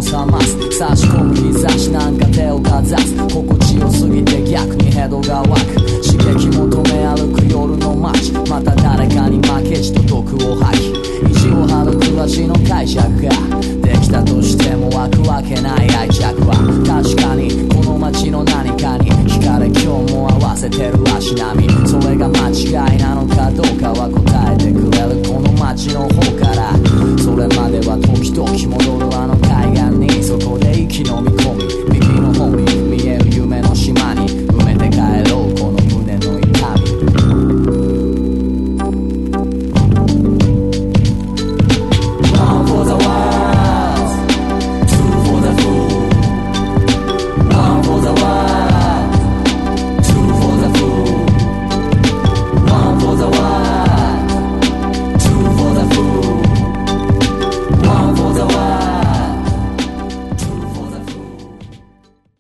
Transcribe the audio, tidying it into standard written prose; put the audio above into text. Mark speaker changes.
Speaker 1: 覚ます差し込む日差しなんか手をかざす心地よすぎて逆にヘドが湧く刺激求め歩く夜の街また誰かに負けじと毒を吐き意地を張る暮らしの解釈ができたとしても湧くわけない愛着は確かにこの街の何かに惹かれ今日も合わせてる足並みそれが間違いなのかどうかは答えてくれるこの街の方